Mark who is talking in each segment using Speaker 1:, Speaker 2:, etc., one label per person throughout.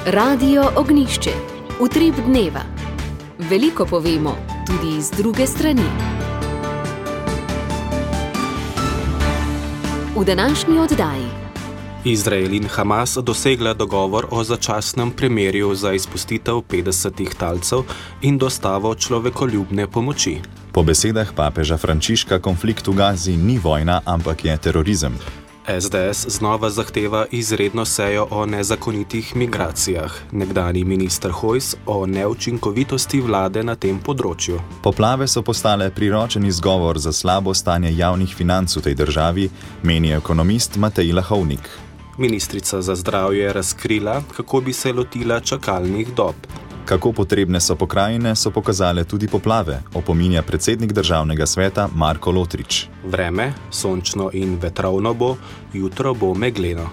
Speaker 1: Radio Ognišče, utrip dneva. Veliko povemo, tudi iz druge strani. V današnji oddaji.
Speaker 2: Izrael in Hamas dosegla dogovor o začasnem premirju za izpustitev 50 talcev in dostavo človekoljubne pomoči.
Speaker 3: Po besedah papeža Frančiška konflikt v Gazi ni vojna, ampak je terorizem.
Speaker 2: SDS znova zahteva izredno sejo o nezakonitih migracijah. Nekdanji minister Hojs o neučinkovitosti vlade na tem področju.
Speaker 3: Poplave so postale priročen izgovor za slabo stanje javnih financ v tej državi, meni ekonomist Matej Lahovnik.
Speaker 2: Ministrica za zdravje je razkrila, kako bi se lotila čakalnih dob.
Speaker 3: Kako potrebne so pokrajine, so pokazale tudi poplave, opominja predsednik državnega sveta Marko Lotrič.
Speaker 2: Vreme, sončno in vetrovno bo, jutro bo megleno.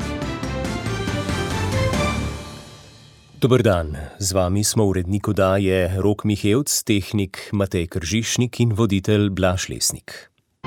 Speaker 4: Dober dan, z vami smo urednik oddaje Rok Mihevc, tehnik Matej Kržišnik in voditelj Blaž Lesnik.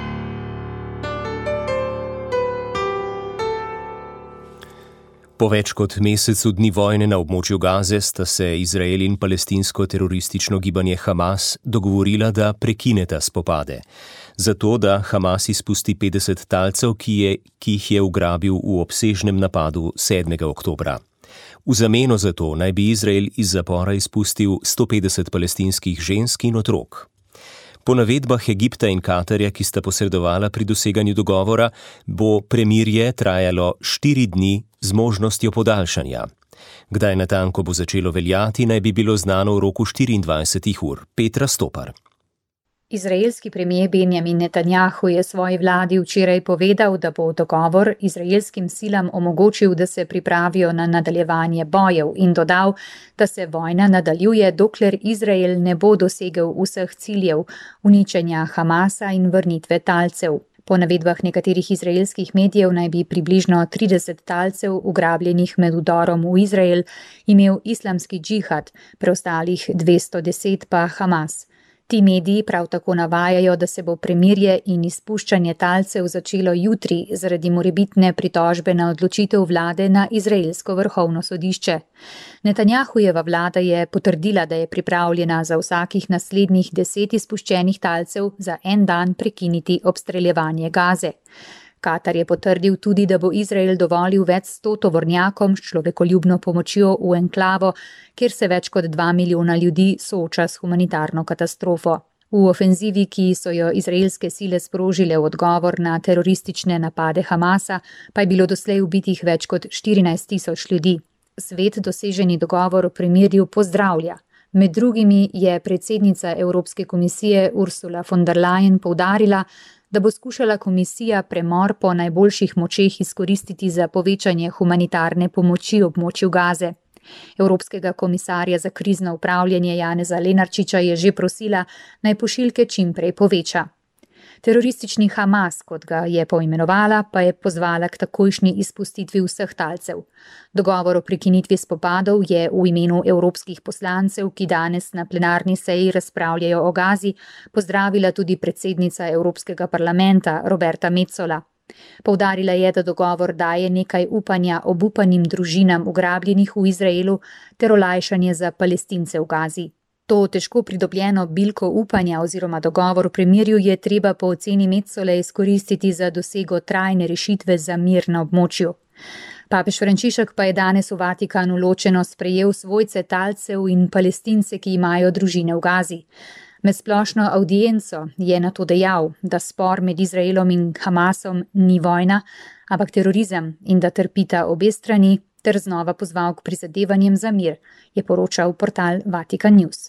Speaker 4: Po več kot mesecu dni vojne na območju Gaze sta se Izrael in palestinsko teroristično gibanje Hamas dogovorila, da prekineta spopade. Zato, da Hamas izpusti 50 talcev, ki jih je ugrabil v obsežnem napadu 7. oktobra. V zameno za to naj bi Izrael iz zapora izpustil 150 palestinskih žensk in otrok. Po navedbah Egipta in Katarja, ki sta posredovala pri doseganju dogovora, bo premirje trajalo 4 dni z možnostjo podaljšanja. Kdaj natanko bo začelo veljati, naj bi bilo znano v roku 24 ur. Petra Stopar.
Speaker 5: Izraelski premijer Benjamin Netanjahu je svoji vladi včeraj povedal, da bo dogovor izraelskim silam omogočil, da se pripravijo na nadaljevanje bojev in dodal, da se vojna nadaljuje, dokler Izrael ne bo dosegel vseh ciljev uničenja Hamasa in vrnitve talcev. Po navedbah nekaterih izraelskih medijev naj bi približno 30 talcev ugrabljenih med vdorom v Izrael imel islamski džihad, preostalih 210 pa Hamas. Ti mediji prav tako navajajo, da se bo premirje in izpuščanje talcev začelo jutri zaradi morebitne pritožbe na odločitev vlade na izraelsko vrhovno sodišče. Netanjahujeva vlada je potrdila, da je pripravljena za vsakih naslednjih 10 izpuščenih talcev za en dan prekiniti obstreljevanje Gaze. Katar je potrdil tudi, da bo Izrael dovolil več 100 tovornjakom s človekoljubno pomočjo v enklavo, kjer se več kot 2 milijona ljudi sooča s humanitarno katastrofo. V ofenzivi, ki so jo izraelske sile sprožile v odgovor na teroristične napade Hamasa, pa je bilo doslej ubitih več kot 14.000 ljudi. Svet doseženi dogovor o premirju pozdravlja. Med drugimi je predsednica Evropske komisije Ursula von der Leyen poudarila, da bo skušala komisija premor po najboljših močeh izkoristiti za povečanje humanitarne pomoči območju Gaze. Evropskega komisarja za krizno upravljanje Janeza Lenarčiča je že prosila, naj pošiljke čim prej poveča. Teroristični Hamas, kot ga je poimenovala, pa je pozvala k takojšnji izpustitvi vseh talcev. Dogovor o prekinitvi spopadov je v imenu evropskih poslancev, ki danes na plenarni seji razpravljajo o Gazi, pozdravila tudi predsednica Evropskega parlamenta Roberta Metsola. Poudarila je, da dogovor daje nekaj upanja obupanim družinam ugrabljenih v Izraelu ter olajšanje za Palestince v Gazi. To težko pridobljeno bilko upanja oziroma dogovor o premirju je treba po oceni Metsole izkoristiti za dosego trajne rešitve za mir na območju. Papež Frančišek pa je danes v Vatikanu ločeno sprejel svojce talcev in Palestince, ki imajo družine v Gazi. Med splošno avdienco je nato dejal, da spor med Izraelom in Hamasom ni vojna, ampak terorizem in da trpita obe strani, ter znova pozval k prizadevanjem za mir, je poročal portal Vatican News.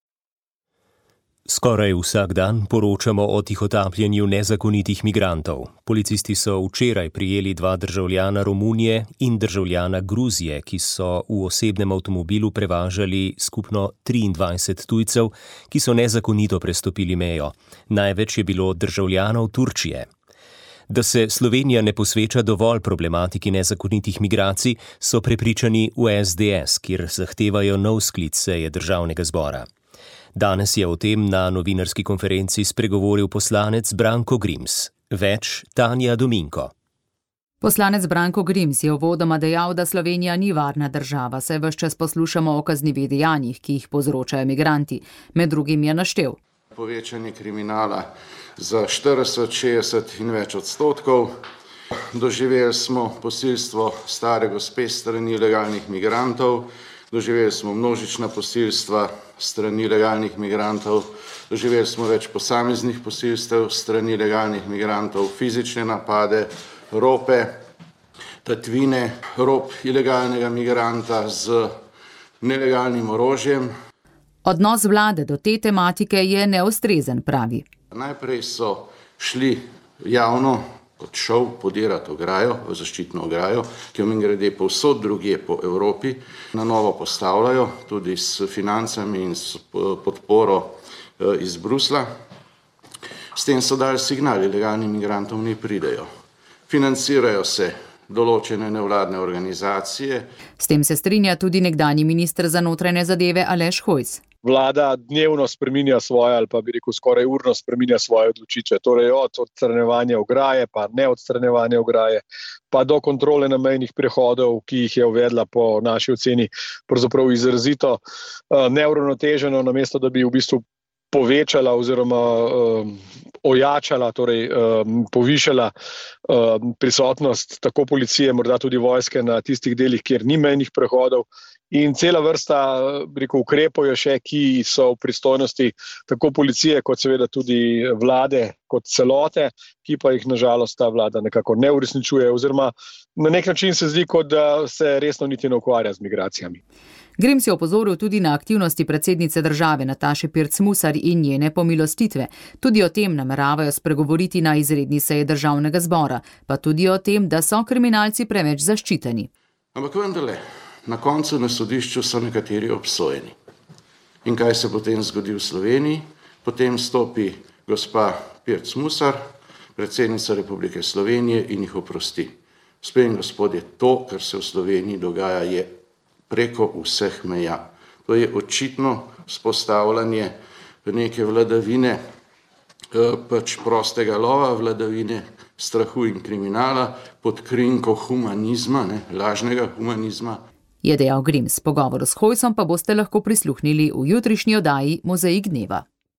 Speaker 4: Skoraj vsak dan poročamo o tihotapljenju nezakonitih migrantov. Policisti so včeraj prijeli 2 državljana Romunije in državljana Gruzije, ki so v osebnem avtomobilu prevažali skupno 23 tujcev, ki so nezakonito prestopili mejo. Največ je bilo državljanov Turčije. Da se Slovenija ne posveča dovolj problematiki nezakonitih migracij, so prepričani v SDS, kjer zahtevajo nov sklic seje državnega zbora. Danes je o tem na novinarski konferenci spregovoril poslanec Branko Grims. Več Tanja Dominko.
Speaker 6: Poslanec Branko Grims je uvodoma dejal, da Slovenija ni varna država, saj ves čas poslušamo o kaznivih dejanjih, ki jih povzročajo migranti. Med drugim je naštel.
Speaker 7: Povečanje kriminala za 40, 60 in več odstotkov. Doživeli smo posilstvo stare gospe strani ilegalnih migrantov, doživeli smo množična posilstva strani ilegalnih migrantov, doživeli smo več posameznih posilstev strani ilegalnih migrantov, fizične napade, rope, tatvine, rop ilegalnega migranta z nelegalnim orožjem.
Speaker 6: Odnos vlade do te tematike je neustrezen, pravi.
Speaker 7: Najprej so šli javno kot šov podirati ograjo, zaščitno ograjo, ki jo mimogrede povsod drugje po Evropi na novo postavljajo, tudi s financami in s podporo iz Brusla. S tem so dali signal, ilegalnim migrantom ne pridejo. Financirajo se določene nevladne organizacije.
Speaker 6: S tem se strinja tudi nekdanji minister za notranje zadeve Aleš Hojs.
Speaker 8: Vlada dnevno spreminja svoje, ali pa bi rekel skoraj urno spreminja svoje odločitve. Torej od odstranjevanja ograje, pa neodstranjevanja ograje, pa do kontrole na mejnih prehodov, ki jih je uvedla po naši oceni pravzaprav izrazito neuravnoteženo, namesto da bi v bistvu povečala oziroma ojačala, torej povišala prisotnost tako policije, morda tudi vojske na tistih delih, kjer ni mejnih prehodov. In cela vrsta ukrepov je še, ki so v pristojnosti tako policije, kot seveda tudi vlade, kot celote, ki pa jih nažalost ta vlada nekako ne uresničuje, oziroma na nek način se zdi, kot da se resno niti ne ukvarja z migracijami.
Speaker 6: Grims je opozoril tudi na aktivnosti predsednice države Nataše Pirc Musar in njene pomilostitve. Tudi o tem nameravajo spregovoriti na izredni seji Državnega zbora, pa tudi o tem, da so kriminalci preveč zaščiteni.
Speaker 7: Ampak vendarle, na koncu na sodišču so nekateri obsojeni. In kaj se potem zgodi v Sloveniji? Potem stopi gospa Pirc Musar, predsednica Republike Slovenije, in jih oprosti. Gospe in gospodje, to, kar se v Sloveniji dogaja, je preko vseh meja. To je očitno vzpostavljanje neke vladavine, pač prostega lova, vladavine strahu in kriminala pod krinko humanizma, lažnega humanizma.
Speaker 6: Je dejal Grims. Pogovoru s Hojsom pa boste lahko prisluhnili v jutrišnji oddaji Mozaik dneva.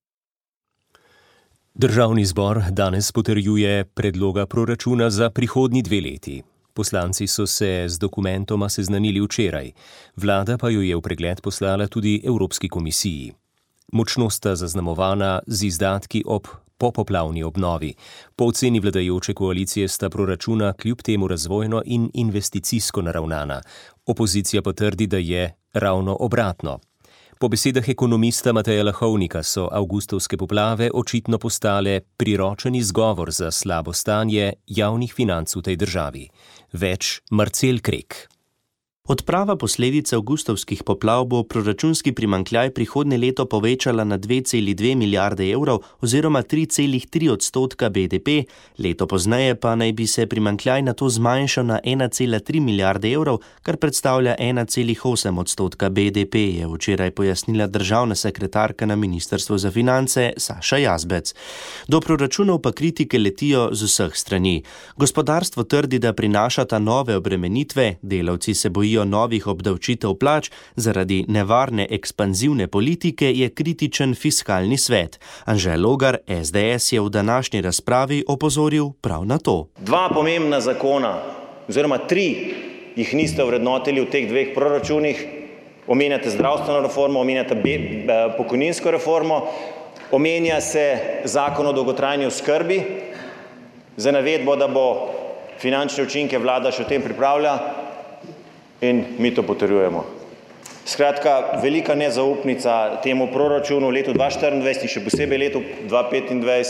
Speaker 4: Državni zbor danes potrjuje predloga proračuna za prihodnji 2 leti. Poslanci so se z dokumentoma seznanili včeraj. Vlada pa jo je v pregled poslala tudi Evropski komisiji. Močno sta zaznamovana z izdatki ob popoplavni obnovi. Po oceni vladajoče koalicije sta proračuna kljub temu razvojno in investicijsko naravnana. Opozicija pa trdi, da je ravno obratno. Po besedah ekonomista Mateja Lahovnika so avgustovske poplave očitno postale priročen izgovor za slabo stanje javnih financ v tej državi. Več Marcel Krek.
Speaker 9: Odprava posledic avgustovskih poplav bo proračunski primanjkljaj prihodnje leto povečala na 2,2 milijarde evrov oziroma 3,3% BDP, leto pozneje pa naj bi se primanjkljaj nato zmanjšal na 1,3 milijarde evrov, kar predstavlja 1,8% BDP, je včeraj pojasnila državna sekretarka na Ministrstvu za finance Saša Jazbec. Do proračunov pa kritike letijo z vseh strani. Gospodarstvo trdi, da prinašata nove obremenitve, delavci se bojijo novih obdavčitev plač, zaradi nevarne ekspanzivne politike je kritičen fiskalni svet. Anže Logar, SDS, je v današnji razpravi opozoril prav na to.
Speaker 10: 2 pomembna zakona, oziroma 3 jih niste ovrednotili v teh 2 proračunih. Omenjate zdravstveno reformo, omenjate pokojninsko reformo, omenja se zakon o dolgotrajni oskrbi, za navedbo, da bo finančne učinke vlada še o tem pripravlja, in mi to potrjujemo. Skratka, velika nezaupnica temu proračunu v letu 2024 in še posebej letu 2025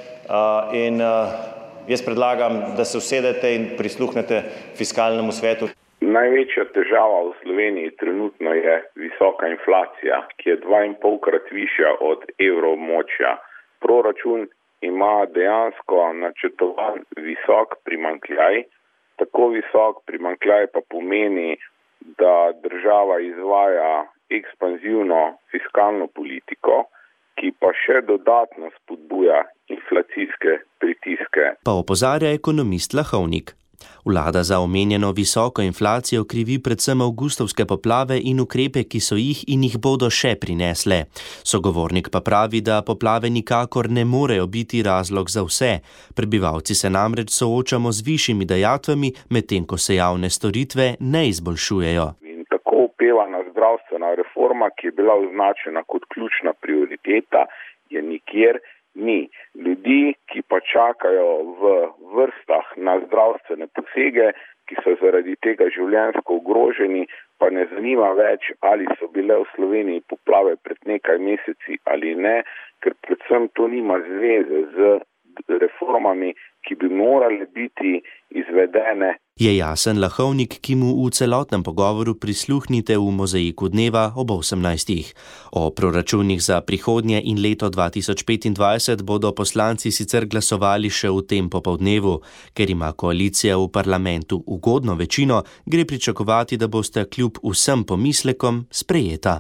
Speaker 10: in jaz predlagam, da se usedete in prisluhnete fiskalnemu svetu.
Speaker 11: Največja težava v Sloveniji trenutno je visoka inflacija, ki je 2,5-krat višja od evroobmočja. Proračun ima dejansko načrtovan visok primanjkljaj. Tako visok primanjkljaj pa pomeni, da država izvaja ekspanzivno fiskalno politiko, ki pa še dodatno spodbuja inflacijske pritiske.
Speaker 9: Pa opozarja ekonomist Lahovnik. Vlada za omenjeno visoko inflacijo krivi predvsem avgustovske poplave in ukrepe, ki so jih in jih bodo še prinesle. Sogovornik pa pravi, da poplave nikakor ne morejo biti razlog za vse. Prebivalci se namreč soočamo z višjimi dajatvami, medtem ko se javne storitve ne izboljšujejo.
Speaker 11: In tako opevana zdravstvena reforma, ki je bila označena kot ključna prioriteta, je nikjer ni. Ljudi, ki pa čakajo v vrstah na zdravstvene posege, ki so zaradi tega življenjsko ogroženi, pa ne zanima več, ali so bile v Sloveniji poplave pred nekaj meseci ali ne, ker predvsem to nima zveze z reformami, ki bi morale biti izvedene.
Speaker 9: Je Jasen Lahovnik, ki mu v celotnem pogovoru prisluhnite v Mozaiku dneva ob 18. O proračunih za prihodnje in leto 2025 bodo poslanci sicer glasovali še v tem popoldnevu. Ker ima koalicija v parlamentu ugodno večino, gre pričakovati, da boste kljub vsem pomislekom sprejeta.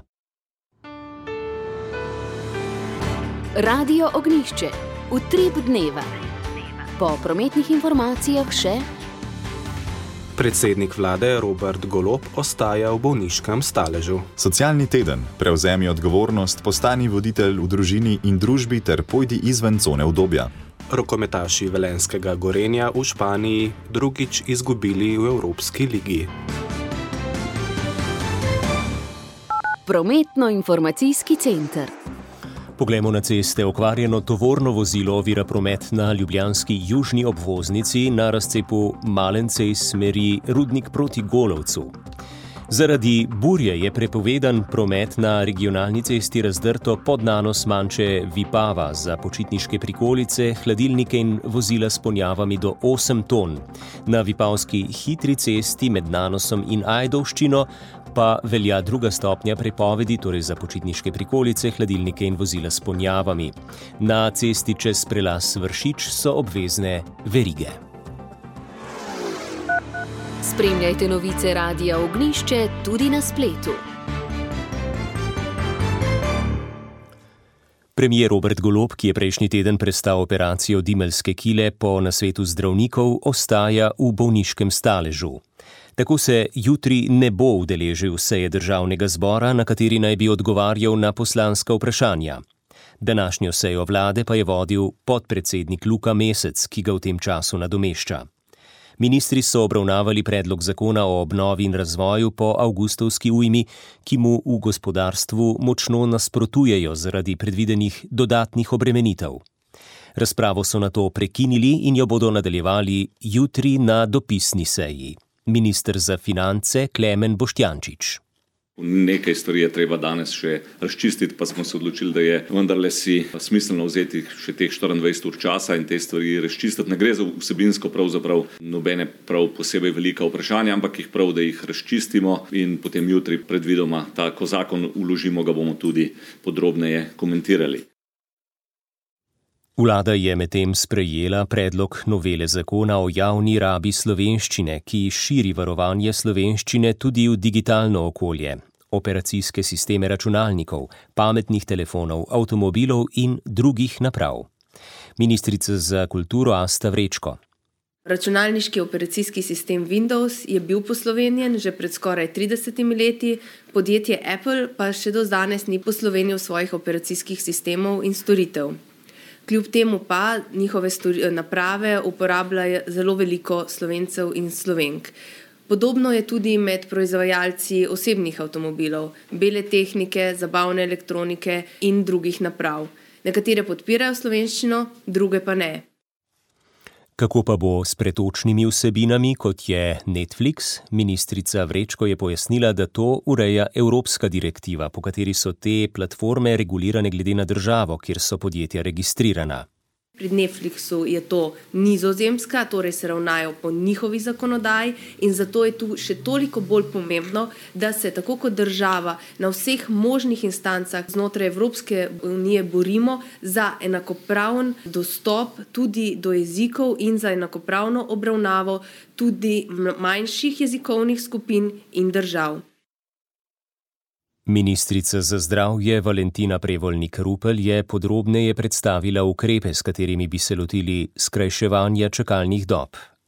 Speaker 1: Radio Ognjišče. Utrip dneva. Po prometnih informacijah še
Speaker 2: predsednik vlade Robert Golob ostaja v bolniškem staležu.
Speaker 3: Socialni teden. Prevzemi odgovornost, postani voditelj v družini in družbi ter pojdi izven cone udobja.
Speaker 2: Rokometaši velenjskega Gorenja v Španiji drugič izgubili v Evropski ligi.
Speaker 1: Prometno-informacijski center.
Speaker 4: Poglejmo na ceste. Okvarjeno tovorno vozilo ovira promet na ljubljanski južni obvoznici na razcepu Malence iz smeri Rudnik proti Golovcu. Zaradi burje je prepovedan promet na regionalni cesti Razdrto pod nanos Manče Vipava za počitniške prikolice, hladilnike in vozila s ponjavami do 8 ton. Na vipavski hitri cesti med nanosom in Ajdovščino pa velja druga stopnja prepovedi, torej za počitniške prikolice, hladilnike in vozila s ponjavami. Na cesti čez prelaz Vršič so obvezne verige.
Speaker 1: Spremljajte novice Radia Ognjišče tudi na spletu.
Speaker 4: Premier Robert Golob, ki je prejšnji teden prestal operacijo dimeljske kile po nasvetu zdravnikov, ostaja v bolniškem staležu. Tako se jutri ne bo udeležil seje državnega zbora, na kateri naj bi odgovarjal na poslanska vprašanja. Današnjo sejo vlade pa je vodil podpredsednik Luka Mesec, ki ga v tem času nadomešča. Ministri so obravnavali predlog zakona o obnovi in razvoju po avgustovski ujmi, ki mu v gospodarstvu močno nasprotujejo zaradi predvidenih dodatnih obremenitev. Razpravo so nato prekinili in jo bodo nadaljevali jutri na dopisni seji. Minister za finance Klemen Boštjančič.
Speaker 12: Nekaj stvari je treba danes še razčistiti, pa smo se odločili, da je vendarle si smiselno vzeti še teh 24 ur časa in te stvari razčistiti. Ne gre za vsebinsko pravzaprav nobene prav posebej velika vprašanja, ampak jih prav, da jih razčistimo in potem jutri predvidoma, ko zakon vložimo, ga bomo tudi podrobneje komentirali.
Speaker 4: Vlada je medtem sprejela predlog novele zakona o javni rabi slovenščine, ki širi varovanje slovenščine tudi v digitalno okolje, operacijske sisteme računalnikov, pametnih telefonov, avtomobilov in drugih naprav. Ministrica za kulturo Asta Vrečko.
Speaker 13: Računalniški operacijski sistem Windows je bil poslovenjen že pred skoraj 30 leti, podjetje Apple pa še do danes ni poslovenil svojih operacijskih sistemov in storitev. Kljub temu pa njihove naprave uporabljajo zelo veliko Slovencev in Slovenk. Podobno je tudi med proizvajalci osebnih avtomobilov, bele tehnike, zabavne elektronike in drugih naprav. Nekatere podpirajo slovenščino, druge pa ne.
Speaker 4: Kako pa bo s pretočnimi vsebinami, kot je Netflix? Ministrica Vrečko je pojasnila, da to ureja evropska direktiva, po kateri so te platforme regulirane glede na državo, kjer so podjetja registrirana.
Speaker 13: Pri Netflixu je to Nizozemska, torej se ravnajo po njihovi zakonodaji in zato je tu še toliko bolj pomembno, da se tako kot država na vseh možnih instancah znotraj Evropske unije borimo za enakopraven dostop tudi do jezikov in za enakopravno obravnavo tudi manjših jezikovnih skupin in držav.
Speaker 4: Ministrica za zdravje Valentina Prevolnik-Rupel je podrobneje predstavila ukrepe, s katerimi bi se lotili skrajševanja čakalnih dob.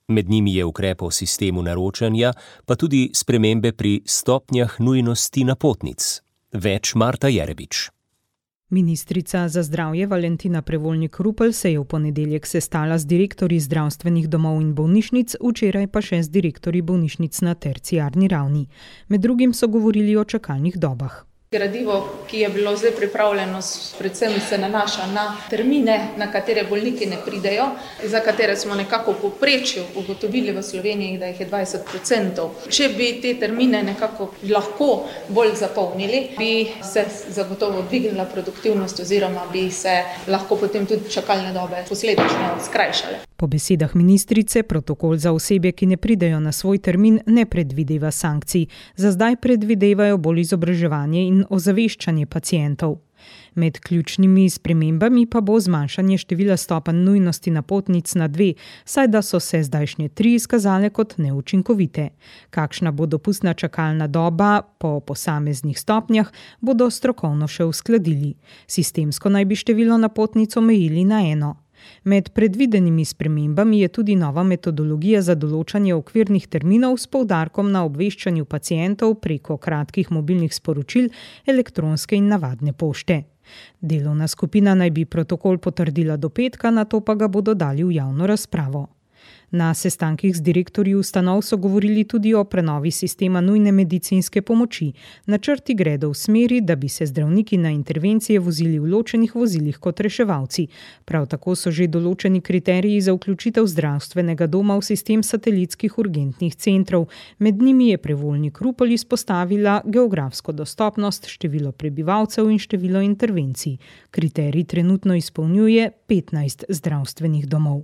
Speaker 4: Med njimi je ukrep o sistemu naročanja, pa tudi spremembe pri stopnjah nujnosti napotnic. Več Marta Jerebič.
Speaker 14: Ministrica za zdravje Valentina Prevolnik-Rupel se je v ponedeljek sestala z direktorji zdravstvenih domov in bolnišnic, včeraj pa še z direktorji bolnišnic na terciarni ravni. Med drugim so govorili o čakalnih dobah.
Speaker 15: Gradivo, ki je bilo zdaj pripravljeno, predvsem se nanaša na termine, na katere bolniki ne pridejo, za katere smo nekako v povprečju ugotovili v Sloveniji, da jih je 20%. Če bi te termine nekako lahko bolj zapolnili, bi se zagotovo dvignila produktivnost oziroma bi se lahko potem tudi čakalne dobe posledično skrajšale.
Speaker 14: Po besedah ministrice protokol za osebe, ki ne pridejo na svoj termin, ne predvideva sankcij. Za zdaj predvidevajo bolj izobraževanje in ozaveščanje pacientov. Med ključnimi spremembami pa bo zmanjšanje števila stopenj nujnosti napotnic na 2, saj da so se zdajšnje 3 izkazale kot neučinkovite. Kakšna bo dopustna čakalna doba po posameznih stopnjah, bodo strokovno še uskladili. Sistemsko naj bi število napotnic omejili na 1. Med predvidenimi spremembami je tudi nova metodologija za določanje okvirnih terminov s poudarkom na obveščanju pacientov preko kratkih mobilnih sporočil, elektronske in navadne pošte. Delovna skupina naj bi protokol potrdila do petka, nato pa ga bodo dali v javno razpravo. Na sestankih z direktorji ustanov so govorili tudi o prenovi sistema nujne medicinske pomoči. Načrti gredo v smeri, da bi se zdravniki na intervencije vozili v ločenih vozilih kot reševalci. Prav tako so že določeni kriteriji za vključitev zdravstvenega doma v sistem satelitskih urgentnih centrov. Med njimi je Prevolnik-Rupel izpostavila geografsko dostopnost, število prebivalcev in število intervencij. Kriterij trenutno izpolnjuje 15 zdravstvenih domov.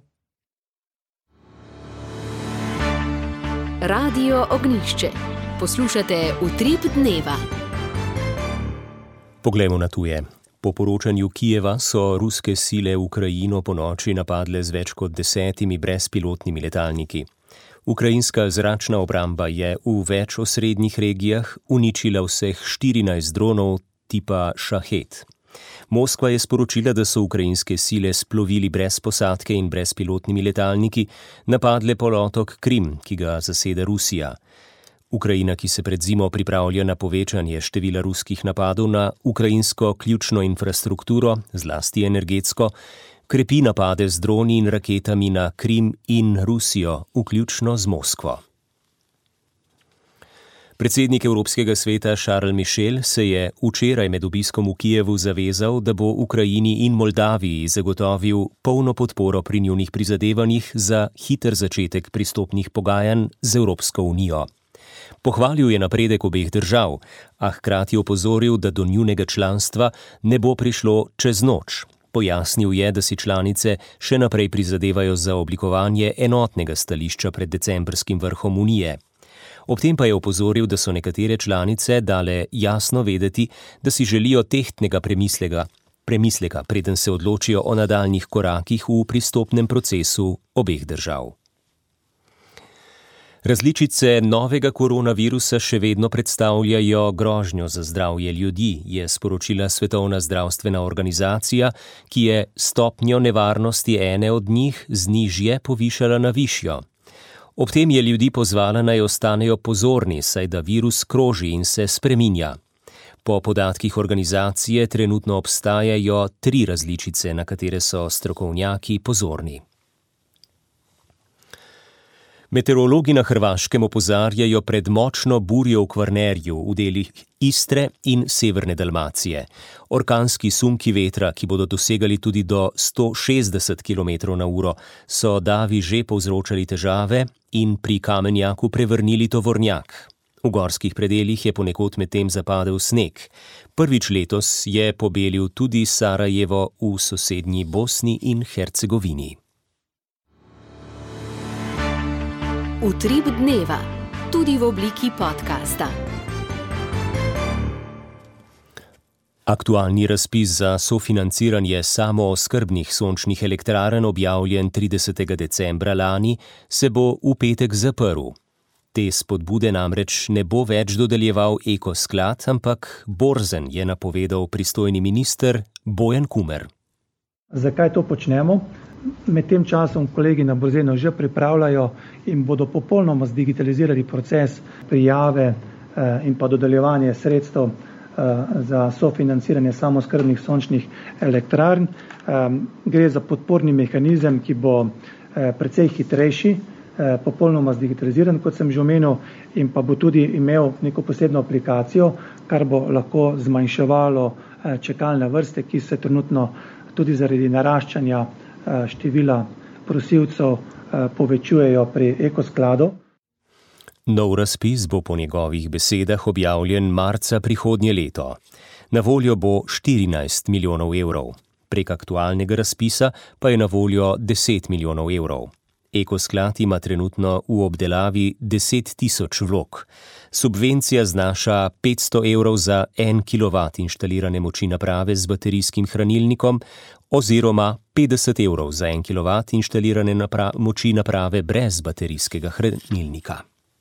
Speaker 1: Radio Ognjišče. Poslušate Utrip dneva.
Speaker 4: Poglejmo na tuje. Po poročanju Kijeva so ruske sile Ukrajino ponoči napadle z več kot 10 brezpilotnimi letalniki. Ukrajinska zračna obramba je v več osrednjih regijah uničila vseh 14 dronov tipa Šahed. Moskva je sporočila, da so ukrajinske sile splovili brez posadke in brezpilotnimi letalniki napadle polotok Krim, ki ga zaseda Rusija. Ukrajina, ki se pred zimo pripravlja na povečanje števila ruskih napadov na ukrajinsko ključno infrastrukturo, zlasti energetsko, krepi napade z droni in raketami na Krim in Rusijo, vključno z Moskvo. Predsednik Evropskega sveta Charles Michel se je včeraj med obiskom v Kijevu zavezal, da bo Ukrajini in Moldaviji zagotovil polno podporo pri njunih prizadevanjih za hiter začetek pristopnih pogajanj z Evropsko unijo. Pohvalil je napredek obeh držav, a hkrati opozoril, da do njunega članstva ne bo prišlo čez noč. Pojasnil je, da si članice še naprej prizadevajo za oblikovanje enotnega stališča pred decembrskim vrhom unije. Ob tem pa je opozoril, da so nekatere članice dale jasno vedeti, da si želijo tehtnega premisleka, preden se odločijo o nadaljnjih korakih v pristopnem procesu obeh držav. Različice novega koronavirusa še vedno predstavljajo grožnjo za zdravje ljudi, je sporočila Svetovna zdravstvena organizacija, ki je stopnjo nevarnosti ene od njih z nižje povišala na višjo. Ob tem je ljudi pozvala, naj ostanejo pozorni, saj da virus kroži in se spreminja. Po podatkih organizacije trenutno obstajajo 3 različice, na katere so strokovnjaki pozorni. Meteorologi na Hrvaškem opozarjajo pred močno burjo v Kvarnerju v delih Istre in severne Dalmacije. Orkanski sunki vetra, ki bodo dosegali tudi do 160 km/h, so davi že povzročali težave in pri Kamenjaku prevrnili tovornjak. V gorskih predelih je ponekod medtem zapadel sneg. Prvič letos je pobelil tudi Sarajevo v sosednji Bosni in Hercegovini.
Speaker 1: Utrip dneva, tudi v obliki podcasta.
Speaker 4: Aktualni razpis za sofinanciranje samooskrbnih sončnih elektrarn, objavljen 30. decembra lani, se bo v petek zaprl. Te spodbude namreč ne bo več dodeljeval Ekosklad, ampak borzen, je napovedal pristojni minister Bojan Kumer.
Speaker 16: Zakaj to počnemo? Med tem časom kolegi na Bozenu že pripravljajo in bodo popolnoma zdigitalizirali proces prijave in pa dodeljevanje sredstev za sofinanciranje samooskrbnih sončnih elektrarn. Gre za podporni mehanizem, ki bo precej hitrejši, popolnoma zdigitaliziran, kot sem že omenil, in pa bo tudi imel neko posebno aplikacijo, kar bo lahko zmanjševalo čakalne vrste, ki se trenutno tudi zaradi naraščanja števila prosilcev povečujejo pri ekoskladu.
Speaker 4: Nov razpis bo po njegovih besedah objavljen marca prihodnje leto. Na voljo bo 14 milijonov evrov. Prek aktualnega razpisa pa je na voljo 10 milijonov evrov. Ekosklad ima trenutno v obdelavi 10 tisoč vlog. Subvencija znaša 500 evrov za 1 kW inštalirane moči naprave z baterijskim hranilnikom oziroma 50 evrov za 1 kW inštalirane moči naprave brez baterijskega hranilnika.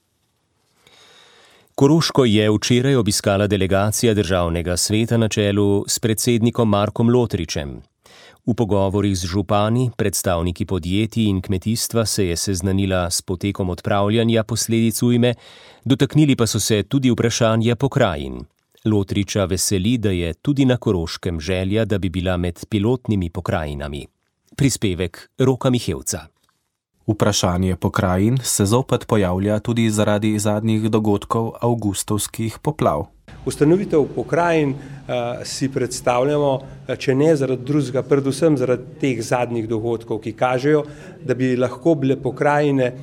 Speaker 4: Koroško je včeraj obiskala delegacija Državnega sveta na čelu s predsednikom Markom Lotričem. V pogovorih z župani, predstavniki podjetij in kmetijstva se je seznanila s potekom odpravljanja posledic ujme, dotaknili pa so se tudi vprašanja pokrajin. Lotriča veseli, da je tudi na Koroškem želja, da bi bila med pilotnimi pokrajinami. Prispevek Roka Mihevca.
Speaker 2: Vprašanje pokrajin se zopet pojavlja tudi zaradi zadnjih dogodkov avgustovskih poplav.
Speaker 17: Ustanovitev pokrajin si predstavljamo, če ne zaradi drugega, predvsem zaradi teh zadnjih dogodkov, ki kažejo, da bi lahko bile pokrajine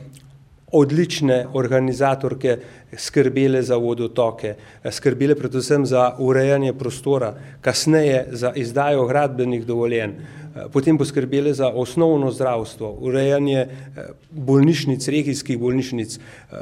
Speaker 17: odlične organizatorke, skrbele za vodotoke, skrbele predvsem za urejanje prostora, kasneje za izdajo gradbenih dovoljenj, potem poskrbele za osnovno zdravstvo, urejanje bolnišnic, regijskih bolnišnic,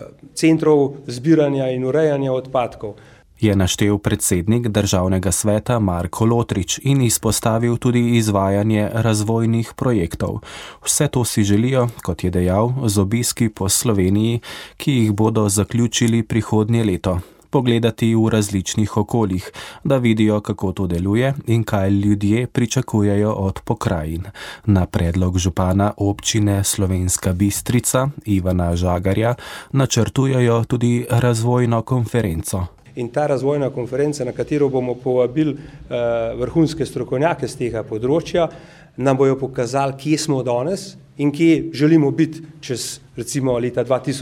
Speaker 17: centrov zbiranja in urejanja odpadkov.
Speaker 2: Je naštel predsednik Državnega sveta Marko Lotrič in izpostavil tudi izvajanje razvojnih projektov. Vse to si želijo, kot je dejal, z obiski po Sloveniji, ki jih bodo zaključili prihodnje leto. Pogledati v različnih okoljih, da vidijo, kako to deluje in kaj ljudje pričakujejo od pokrajin. Na predlog župana občine Slovenska Bistrica Ivana Žagarja načrtujejo tudi razvojno konferenco.
Speaker 17: In ta razvojna konferenca, na katero bomo povabili vrhunske strokovnjake z tega področja, nam bojo pokazali, kje smo danes in kje želimo biti čez recimo leta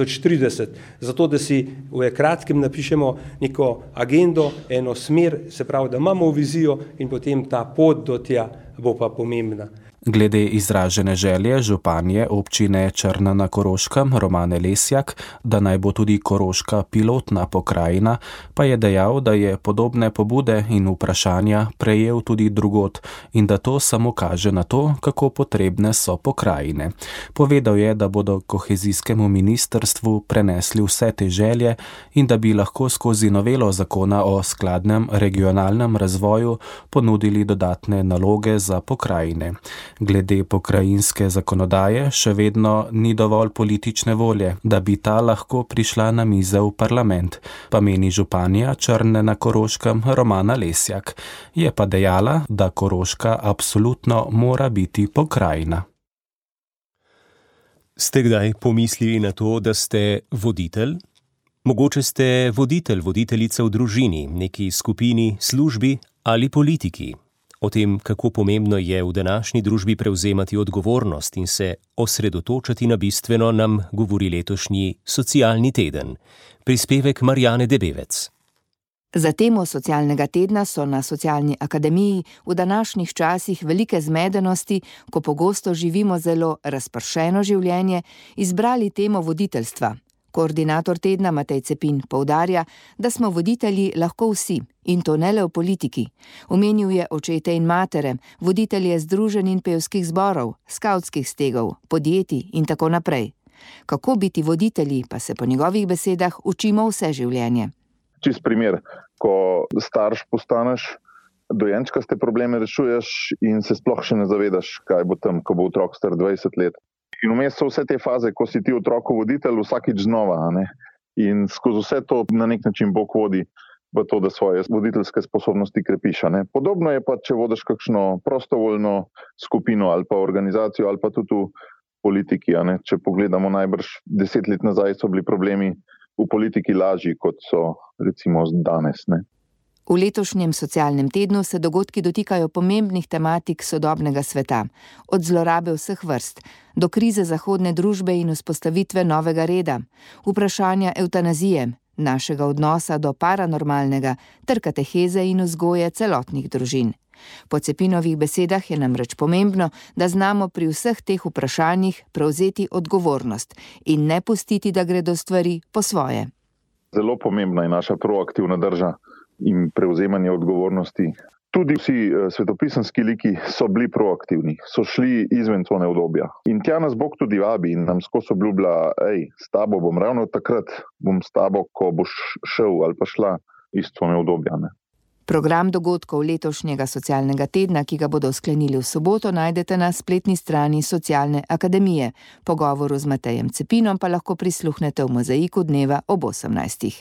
Speaker 17: 2030, zato da si v kratkem napišemo neko agendo, eno smer, se pravi, da imamo vizijo in potem ta pot do tja bo pa pomembna.
Speaker 2: Glede izražene želje županje občine Črna na Koroškem Romane Lesjak, da naj bo tudi Koroška pilotna pokrajina, pa je dejal, da je podobne pobude in vprašanja prejel tudi drugod in da to samo kaže na to, kako potrebne so pokrajine. Povedal je, da bodo kohezijskemu ministrstvu prenesli vse te želje in da bi lahko skozi novelo zakona o skladnem regionalnem razvoju ponudili dodatne naloge za pokrajine. Glede pokrajinske zakonodaje še vedno ni dovolj politične volje, da bi ta lahko prišla na mize v parlament, pa meni županja Črne na Koroškem Romana Lesjak. Je pa dejala, da Koroška absolutno mora biti pokrajina.
Speaker 4: Ste kdaj pomislili na to, da ste voditelj? Mogoče ste voditeljica v družini, neki skupini, službi ali politiki. O tem, kako pomembno je v današnji družbi prevzemati odgovornost in se osredotočati na bistveno, nam govori letošnji socialni teden. Prispevek Marjane Debevec.
Speaker 18: Za temo socialnega tedna so na Socialni akademiji v današnjih časih velike zmedenosti, ko pogosto živimo zelo razpršeno življenje, izbrali temo voditeljstva. Koordinator tedna Matej Cepin poudarja, da smo voditelji lahko vsi, in to ne le v politiki. Omenil je očete in matere, voditelje združenj in pevskih zborov, skavtskih stegov, podjetij in tako naprej. Kako biti voditelji, pa se po njegovih besedah učimo vse življenje.
Speaker 19: Čist primer, ko starš postaneš, dojenčkaste probleme rešuješ in se sploh še ne zavedaš, kaj bo tam, ko bo otrok star 20 let. In vmes so vse te faze, ko si ti otroku voditelj, vsakič znova. In skozi vse to na nek način Bog vodi v to, da svoje voditeljske sposobnosti krepiš. Podobno je pa, če vodiš kakšno prostovoljno skupino ali pa organizacijo ali pa tudi v politiki. Če pogledamo najbrž 10 let nazaj, so bili problemi v politiki lažji, kot so recimo danes.
Speaker 18: V letošnjem socialnem tednu se dogodki dotikajo pomembnih tematik sodobnega sveta, od zlorabe vseh vrst, do krize zahodne družbe in vzpostavitve novega reda, vprašanja evtanazije, našega odnosa do paranormalnega ter kateheze in vzgoje celotnih družin. Po Cepinovih besedah je namreč pomembno, da znamo pri vseh teh vprašanjih prevzeti odgovornost in ne pustiti, da gredo stvari po svoje.
Speaker 19: Zelo pomembna je naša proaktivna drža in prevzemanje odgovornosti. Tudi vsi svetopisanski liki so bili proaktivni, so šli izven cone udobja. In tja nas Bog tudi vabi in nam skozi obljublja, s tabo bom ravno takrat, bom s tabo, ko boš šel ali pa šla iz cone udobja.
Speaker 18: Program dogodkov letošnjega socialnega tedna, ki ga bodo sklenili v soboto, najdete na spletni strani Socialne akademije. Pogovoru z Matejem Cepinom pa lahko prisluhnete v Mozaiku dneva ob 18.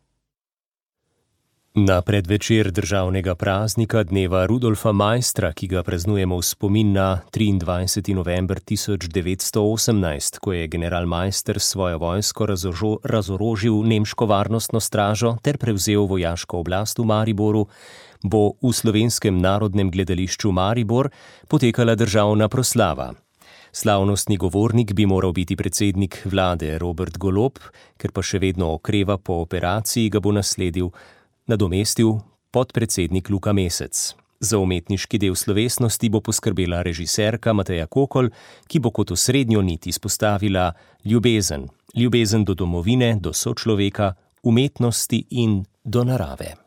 Speaker 4: Na predvečer državnega praznika dneva Rudolfa Maistra, ki ga praznujemo v spomin na 23. november 1918, ko je general Maister svojo vojsko razorožil nemško varnostno stražo ter prevzel vojaško oblast v Mariboru, bo v Slovenskem narodnem gledališču Maribor potekala državna proslava. Slavnostni govornik bi moral biti predsednik vlade Robert Golob, ker pa še vedno okreva po operaciji, ga bo nadomestil podpredsednik Luka Mesec. Za umetniški del slovesnosti bo poskrbela režiserka Mateja Kokol, ki bo kot osrednjo nit izpostavila ljubezen. Ljubezen do domovine, do sočloveka, umetnosti in do narave.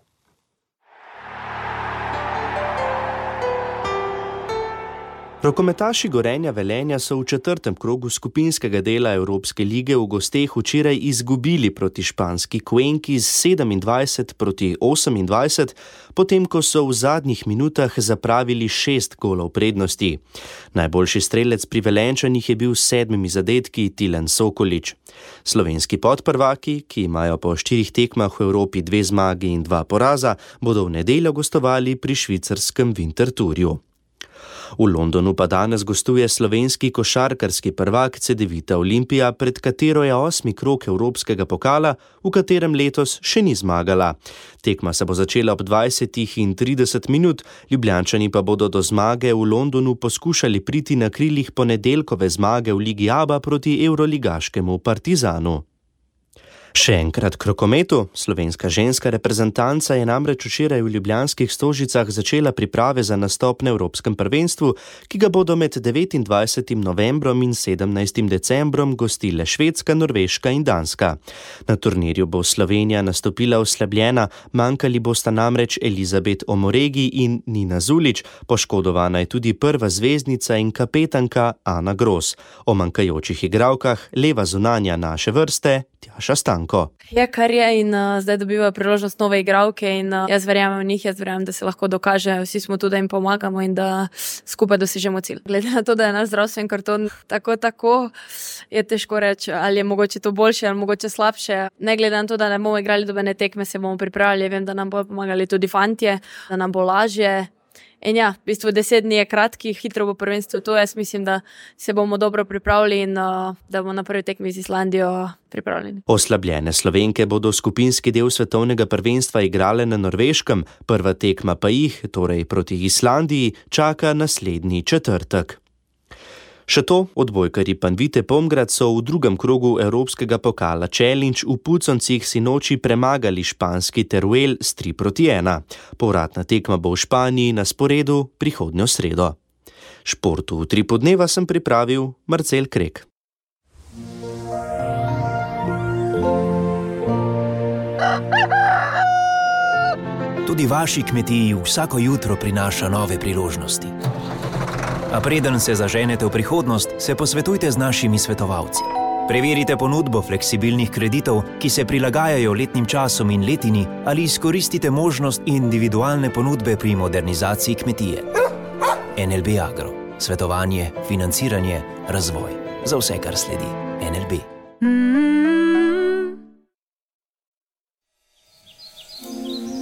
Speaker 9: Rokometaši Gorenja Velenja so v 4. krogu skupinskega dela Evropske lige v gosteh včeraj izgubili proti španski Cuenki z 27-28, potem ko so v zadnjih minutah zapravili 6 golov prednosti. Najboljši strelec pri Velenčanih je bil s 7 zadetki Tilen Sokolič. Slovenski podprvaki, ki imajo po 4 tekmah v Evropi 2 zmagi in 2 poraza, bodo v nedeljo gostovali pri švicarskem Winterthurju. V Londonu pa danes gostuje slovenski košarkarski prvak Cedevita Olimpija, pred katero je 8. krog Evropskega pokala, v katerem letos še ni zmagala. Tekma se bo začela ob 20:30, Ljubljančani pa bodo do zmage v Londonu poskušali priti na krilih ponedeljkove zmage v Ligi ABA proti evroligaškemu Partizanu. Še enkrat k rokometu. Slovenska ženska reprezentanca je namreč včeraj v ljubljanskih Stožicah začela priprave za nastop na Evropskem prvenstvu, ki ga bodo med 29. novembrom in 17. decembrom gostile Švedska, Norveška in Danska. Na turnirju bo Slovenija nastopila oslabljena, manjkali bosta namreč Elizabet Omoregi in Nina Zulić, poškodovana je tudi prva zvezdnica in kapetanka Ana Gros. O manjkajočih igralkah leva zunanja naše vrste Tjaša Stanko.
Speaker 20: Je, kar je, in zdaj dobivajo priložnost nove igralke in jaz verjamem v njih, jaz verjamem, da se lahko dokaže, vsi smo tu, da jim pomagamo in da skupaj dosežemo cilj. Glede na to, da je naš zdravstven karton tako, je težko reči, ali je mogoče to boljše ali mogoče slabše. Ne glede na to, da ne bomo igrali dobene tekme, se bomo pripravili, vem, da nam bodo pomagali tudi fantje, da nam bo lažje. In ja, v bistvu 10 dni je kratkih, hitro bo prvenstvo to, jaz mislim, da se bomo dobro pripravili in da bomo na prvi tekmi z Islandijo pripravljeni.
Speaker 9: Oslabljene Slovenke bodo skupinski del svetovnega prvenstva igrale na Norveškem, prva tekma pa jih, torej proti Islandiji, čaka naslednji četrtek. Še to, odbojkarji Panvite Pomgrad so v drugem krogu Evropskega pokala Challenge v Puconcih sinoči premagali španski Teruel s 3:1. Povratna tekma bo v Španiji na sporedu prihodnjo sredo. Športu v 3 podneva sem pripravil Marcel Krek.
Speaker 21: Tudi vaši kmetiji vsako jutro prinaša nove priložnosti. A preden se zaženete v prihodnost, se posvetujte z našimi svetovalci. Preverite ponudbo fleksibilnih kreditov, ki se prilagajajo letnim časom in letini, ali izkoristite možnost individualne ponudbe pri modernizaciji kmetije. NLB Agro. Svetovanje, financiranje, razvoj. Za vse, kar sledi. NLB.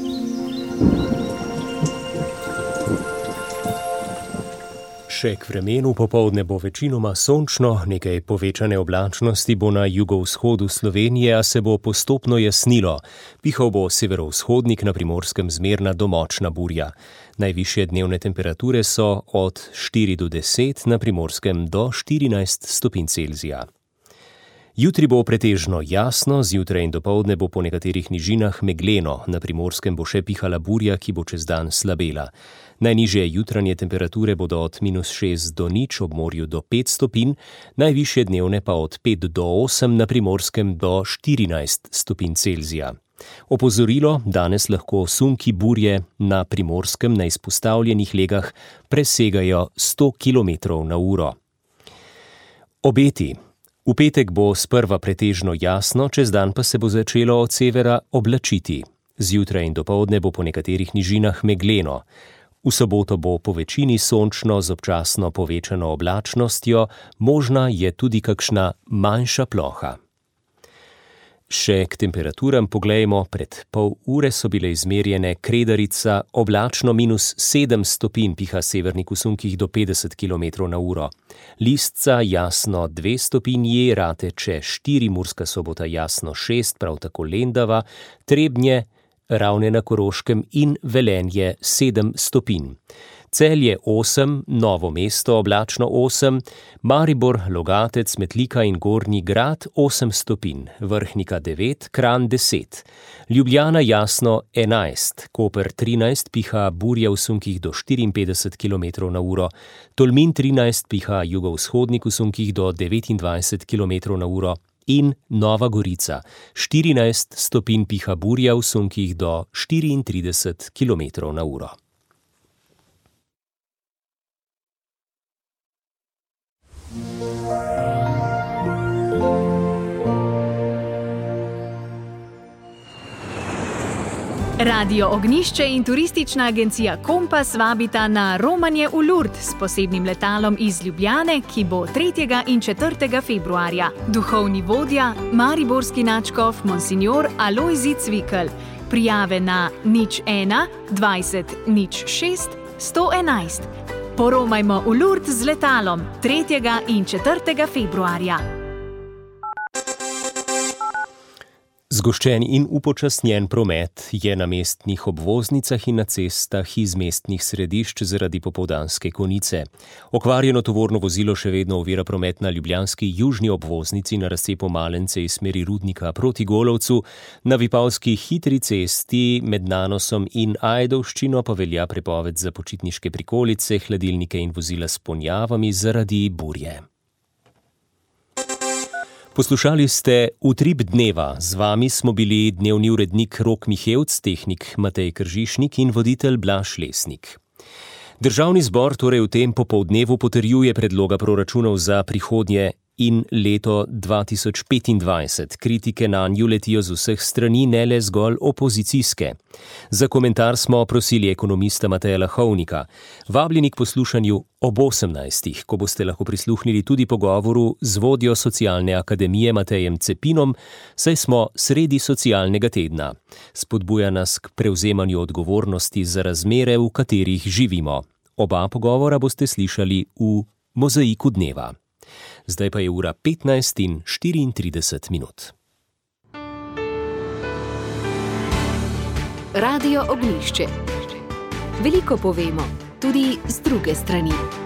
Speaker 4: Še k vremenu, popoldne bo večinoma sončno, nekaj povečane oblačnosti bo na jugovzhodu Slovenije, a se bo postopno jasnilo. Pihal bo severovzhodnik, na Primorskem zmerna do močna burja. Najvišje dnevne temperature so od 4 do 10, na Primorskem do 14 stopinj Celzija. Jutri bo pretežno jasno, zjutraj in dopoldne bo po nekaterih nižinah megleno, na Primorskem bo še pihala burja, ki bo čez dan slabela. Najnižje jutranje temperature bodo od -6 do 0, ob morju do 5 stopinj, najvišje dnevne pa od 5 do 8, na Primorskem do 14 stopinj Celzija. Opozorilo, danes lahko sunki burje na Primorskem na izpostavljenih legah presegajo 100 km/h. Obeti. V petek bo sprva pretežno jasno, čez dan pa se bo začelo od severa oblačiti. Zjutraj in dopoldne bo po nekaterih nižinah megleno. V soboto bo po večini sončno z občasno povečano oblačnostjo, možna je tudi kakšna manjša ploha. Še k temperaturam poglejmo, pred pol ure so bile izmerjene Kredarica, oblačno -7 stopinj, piha severnik v sunkih do 50 km/h. Listca jasno 2 stopinji, Rateče 4, Murska Sobota jasno 6, prav tako Lendava, Trebnje, Ravne na Koroškem in Velenje 7 stopinj. Celje 8, Novo mesto oblačno 8, Maribor, Logatec, Metlika in Gornji Grad 8 stopinj, Vrhnika 9, Kranj 10, Ljubljana jasno 11, Koper 13, piha burja v sunkih do 54 km/h, Tolmin 13, piha jugovzhodnik v sunkih do 29 km/h in Nova Gorica 14 stopinj, piha burja v sunkih do 34 km/h.
Speaker 5: Radio Ognjišče in turistična agencija Kompas vabita na romanje v Lourdes s posebnim letalom iz Ljubljane, ki bo 3. in 4. februarja. Duhovni vodja, mariborski nadškof Monsignor Alojzij Cvikl. Prijave na 01 20 06 111. Poromajmo v Lourdes z letalom 3. in 4. februarja.
Speaker 4: Zgoščen in upočasnjen promet je na mestnih obvoznicah in na cestah iz mestnih središč zaradi popoldanske konice. Okvarjeno tovorno vozilo še vedno ovira promet na ljubljanski južni obvoznici na razcepu Malence iz smeri Rudnika proti Golovcu, na vipavski hitri cesti med Nanosom in Ajdovščino pa velja prepoved za počitniške prikolice, hladilnike in vozila s ponjavami zaradi burje. Poslušali ste Utrip dneva. Z vami smo bili dnevni urednik Rok Mihevc, tehnik Matej Kržišnik in voditelj Blaž Lesnik. Državni zbor torej v tem popoldnevu potrjuje predloga proračunov za prihodnje in leto 2025. Kritike nanju letijo z vseh strani, ne le zgolj opozicijske. Za komentar smo prosili ekonomista Mateja Lahovnika. Vabljeni k poslušanju ob 18. ko boste lahko prisluhnili tudi pogovoru z vodjo Socialne akademije Matejem Cepinom, saj smo sredi socialnega tedna. Spodbuja nas k prevzemanju odgovornosti za razmere, v katerih živimo. Oba pogovora boste slišali v Mozaiku dneva. Zdaj pa je ura 15:34.
Speaker 1: Radio Ognjišče. Veliko povemo, tudi z druge strani.